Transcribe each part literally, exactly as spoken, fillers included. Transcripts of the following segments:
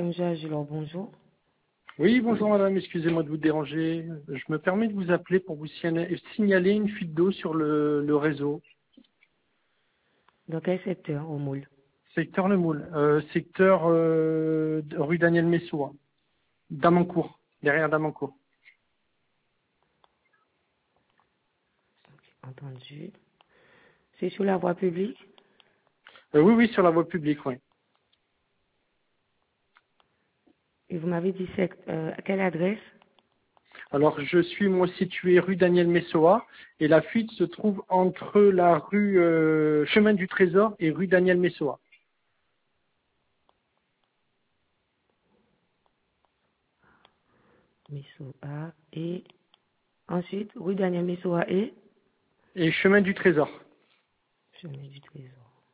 M. Agilor, bonjour. Oui, bonjour madame, excusez-moi de vous déranger. Je me permets de vous appeler pour vous signaler une fuite d'eau sur le, le réseau. Dans quel secteur, au Moule? Secteur Le Moule, euh, secteur euh, rue Daniel Messoua, Damancourt, derrière Damancourt. Entendu. C'est sur la voie publique? Euh, oui, oui, sur la voie publique, oui. Et vous m'avez dit sect- euh, à quelle adresse? Alors, je suis moi situé rue Daniel Messoua et la fuite se trouve entre la rue euh, Chemin du Trésor et rue Daniel Messoua. Messoua et ensuite, rue Daniel Messoua et Et Chemin du Trésor. Chemin du Trésor.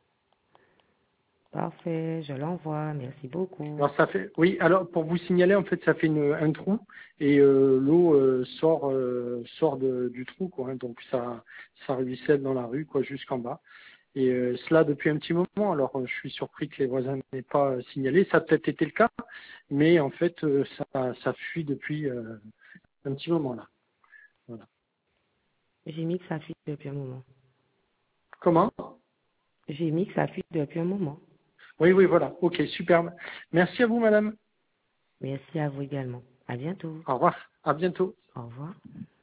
Parfait, je l'envoie. Merci beaucoup. Alors ça fait, oui. Alors pour vous signaler, en fait, ça fait une, un trou et euh, l'eau euh, sort euh, sort de, du trou, quoi. Hein. Donc ça ça ruisselle dans la rue, quoi, jusqu'en bas. Et euh, cela depuis un petit moment. Alors euh, je suis surpris que les voisins n'aient pas euh, signalé. Ça a peut-être été le cas, mais en fait euh, ça ça fuit depuis euh, un petit moment là. Voilà. J'ai mis que ça fuit depuis un moment. Comment? J'ai mis que ça fuit depuis un moment. Oui, oui, voilà. Ok, superbe. Merci à vous, madame. Merci à vous également. À bientôt. Au revoir. À bientôt. Au revoir.